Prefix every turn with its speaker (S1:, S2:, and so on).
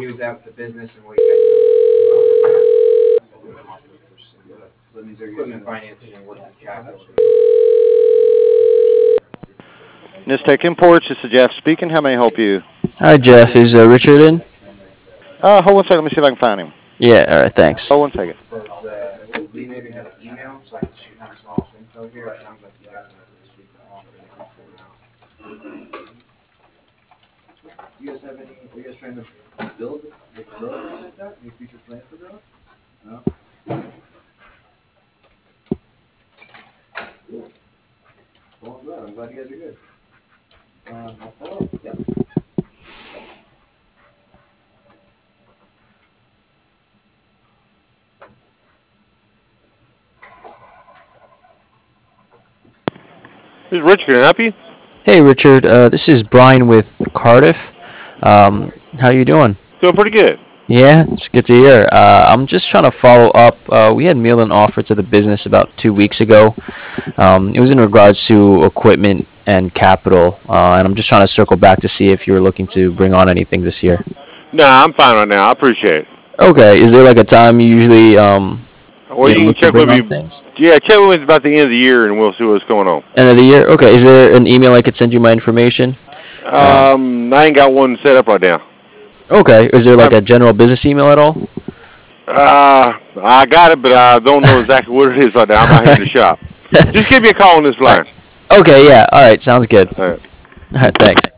S1: use that with the business and what you guys equipment financing and working capital.
S2: Nistec Imports, this is Jeff speaking. How may I help you?
S3: Hi, Jeff. Is Richard in?
S2: Hold one second. Let me see if I can find him.
S3: Yeah, all right, thanks.
S2: Hold one second.
S1: Does Lee maybe have an email so I can shoot him some info here? It sounds like you guys are this week Do you guys have any, are you guys trying to build, grow anything like that? Any future plans for growth? No? Cool. Well, I'm glad. I'm glad you guys are good. I'll follow up. Yep.
S4: This is Richard. Can I help you?
S3: Hey, Richard. This is Brian with Cardiff. How you doing?
S4: Doing pretty good.
S3: Yeah, it's good to hear. I'm just trying to follow up. We had mailed an offer to the business about 2 weeks ago. It was in regards to equipment and capital, and I'm just trying to circle back to see if you're looking to bring on anything this year.
S4: Nah, I'm fine right now. I appreciate it.
S3: Okay. Is there like a time you usually
S4: Well, you can
S3: look to
S4: check
S3: bring
S4: with
S3: on
S4: me.
S3: things?
S4: Yeah, check with me about the end of the year, and we'll see what's going on.
S3: End of the year? Okay. Is there an email I could send you my information?
S4: I ain't got one set up right now.
S3: Okay. Is there like a general business email at all?
S4: I got it, but I don't know exactly what it is right now. I'm out here in the shop. Just give me a call on this line.
S3: Okay. Yeah. All right. Sounds good.
S4: All right.
S3: All right. Thanks.